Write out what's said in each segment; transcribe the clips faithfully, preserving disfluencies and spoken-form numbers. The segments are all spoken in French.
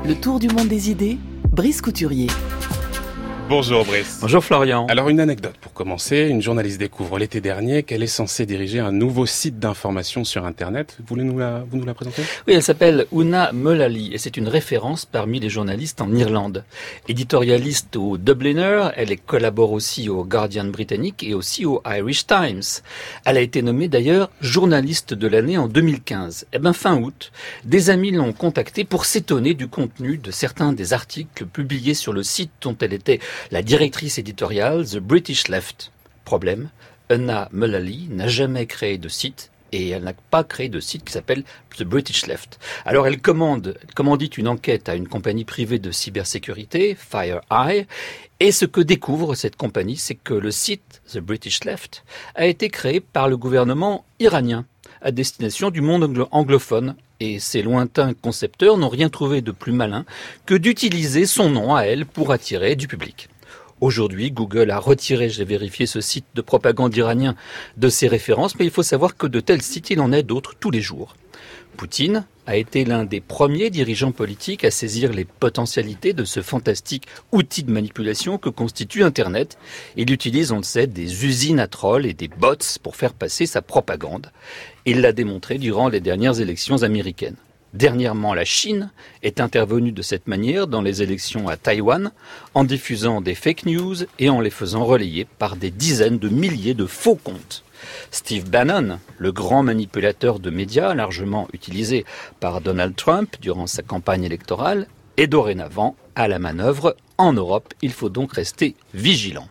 Le tour du monde des idées, Brice Couturier. Bonjour Brice. Bonjour Florian. Alors une anecdote pour commencer. Une journaliste découvre l'été dernier qu'elle est censée diriger un nouveau site d'information sur Internet. Vous voulez nous la, vous nous la présenter ? Oui, elle s'appelle Una Mullally et c'est une référence parmi les journalistes en Irlande. Éditorialiste au Dubliner, elle collabore aussi au Guardian britannique et aussi au Irish Times. Elle a été nommée d'ailleurs journaliste de l'année en deux mille quinze. Et ben fin août, des amis l'ont contactée pour s'étonner du contenu de certains des articles publiés sur le site dont elle était la directrice éditoriale, The British Left. Problème, Una Mullally n'a jamais créé de site et elle n'a pas créé de site qui s'appelle The British Left. Alors elle commande, elle commandite une enquête à une compagnie privée de cybersécurité, FireEye, et ce que découvre cette compagnie, c'est que le site The British Left a été créé par le gouvernement iranien à destination du monde anglophone. Et ces lointains concepteurs n'ont rien trouvé de plus malin que d'utiliser son nom à elle pour attirer du public. Aujourd'hui, Google a retiré, j'ai vérifié, ce site de propagande iranien de ses références, mais il faut savoir que de tels sites, il en est d'autres tous les jours. Poutine a été l'un des premiers dirigeants politiques à saisir les potentialités de ce fantastique outil de manipulation que constitue Internet. Il utilise, on le sait, des usines à trolls et des bots pour faire passer sa propagande. Il l'a démontré durant les dernières élections américaines. Dernièrement, la Chine est intervenue de cette manière dans les élections à Taïwan, en diffusant des fake news et en les faisant relayer par des dizaines de milliers de faux comptes. Steve Bannon, le grand manipulateur de médias largement utilisé par Donald Trump durant sa campagne électorale, est dorénavant à la manœuvre en Europe. Il faut donc rester vigilant.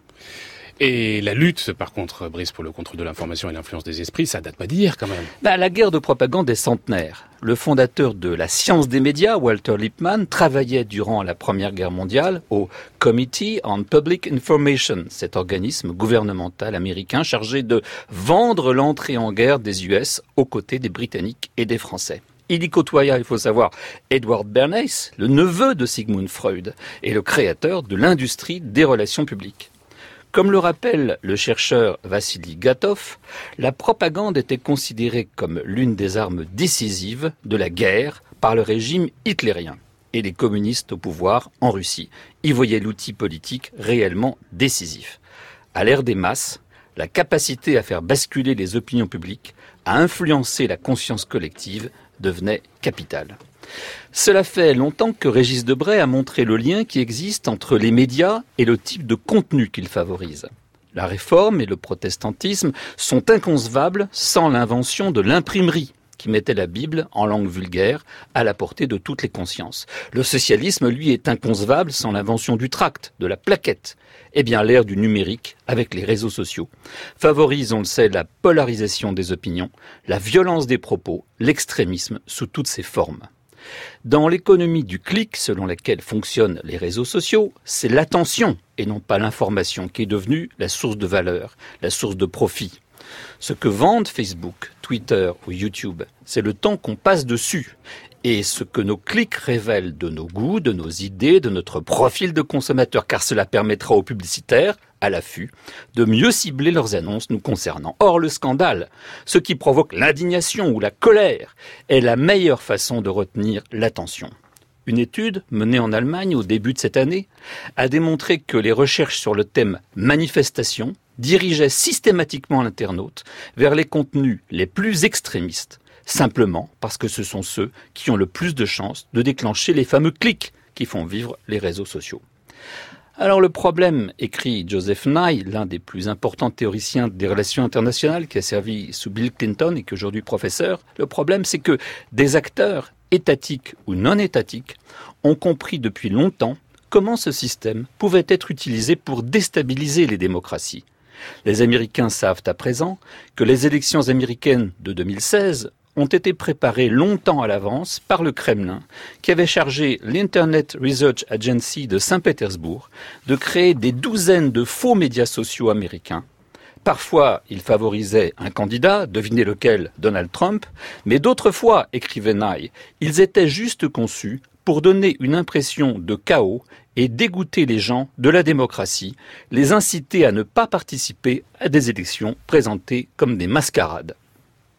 Et la lutte, par contre, Brice, pour le contrôle de l'information et l'influence des esprits, ça date pas d'hier quand même. Bah, la guerre de propagande est centenaire. Le fondateur de la science des médias, Walter Lippmann, travaillait durant la Première Guerre mondiale au Committee on Public Information, cet organisme gouvernemental américain chargé de vendre l'entrée en guerre des U S aux côtés des Britanniques et des Français. Il y côtoya, il faut savoir, Edward Bernays, le neveu de Sigmund Freud, et le créateur de l'industrie des relations publiques. Comme le rappelle le chercheur Vassili Gatov, la propagande était considérée comme l'une des armes décisives de la guerre par le régime hitlérien. Et les communistes au pouvoir en Russie y voyaient l'outil politique réellement décisif. À l'ère des masses, la capacité à faire basculer les opinions publiques, à influencer la conscience collective, devenait capitale. Cela fait longtemps que Régis Debray a montré le lien qui existe entre les médias et le type de contenu qu'ils favorisent. La réforme et le protestantisme sont inconcevables sans l'invention de l'imprimerie, qui mettait la Bible en langue vulgaire à la portée de toutes les consciences. Le socialisme, lui, est inconcevable sans l'invention du tract, de la plaquette. Eh bien, l'ère du numérique, avec les réseaux sociaux, favorise, on le sait, la polarisation des opinions, la violence des propos, l'extrémisme sous toutes ses formes. Dans l'économie du clic, selon laquelle fonctionnent les réseaux sociaux, c'est l'attention et non pas l'information qui est devenue la source de valeur, la source de profit. Ce que vendent Facebook, Twitter ou YouTube, c'est le temps qu'on passe dessus. Et ce que nos clics révèlent de nos goûts, de nos idées, de notre profil de consommateur, car cela permettra aux publicitaires, à l'affût, de mieux cibler leurs annonces nous concernant. Or, le scandale, ce qui provoque l'indignation ou la colère, est la meilleure façon de retenir l'attention. Une étude menée en Allemagne au début de cette année a démontré que les recherches sur le thème manifestation dirigeaient systématiquement l'internaute vers les contenus les plus extrémistes, simplement parce que ce sont ceux qui ont le plus de chances de déclencher les fameux clics qui font vivre les réseaux sociaux. Alors le problème, écrit Joseph Nye, l'un des plus importants théoriciens des relations internationales qui a servi sous Bill Clinton et qui est aujourd'hui professeur, le problème c'est que des acteurs étatiques ou non étatiques ont compris depuis longtemps comment ce système pouvait être utilisé pour déstabiliser les démocraties. Les Américains savent à présent que les élections américaines de deux mille seize ont été préparées longtemps à l'avance par le Kremlin, qui avait chargé l'Internet Research Agency de Saint-Pétersbourg de créer des douzaines de faux médias sociaux américains. Parfois, ils favorisaient un candidat, devinez lequel, Donald Trump, mais d'autres fois, écrivait Nye, ils étaient juste conçus pour donner une impression de chaos et dégoûter les gens de la démocratie, les inciter à ne pas participer à des élections présentées comme des mascarades.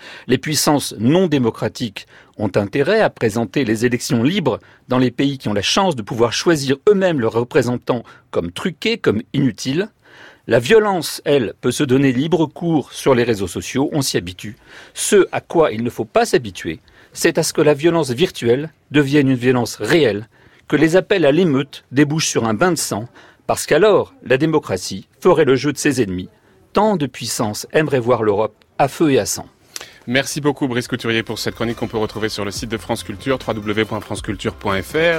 Les puissances non démocratiques ont intérêt à présenter les élections libres dans les pays qui ont la chance de pouvoir choisir eux-mêmes leurs représentants comme truqués, comme inutiles. La violence, elle, peut se donner libre cours sur les réseaux sociaux, on s'y habitue. Ce à quoi il ne faut pas s'habituer, c'est à ce que la violence virtuelle devienne une violence réelle, que les appels à l'émeute débouchent sur un bain de sang, parce qu'alors la démocratie ferait le jeu de ses ennemis. Tant de puissances aimeraient voir l'Europe à feu et à sang. Merci beaucoup Brice Couturier pour cette chronique qu'on peut retrouver sur le site de France Culture, w w w point france culture point f r.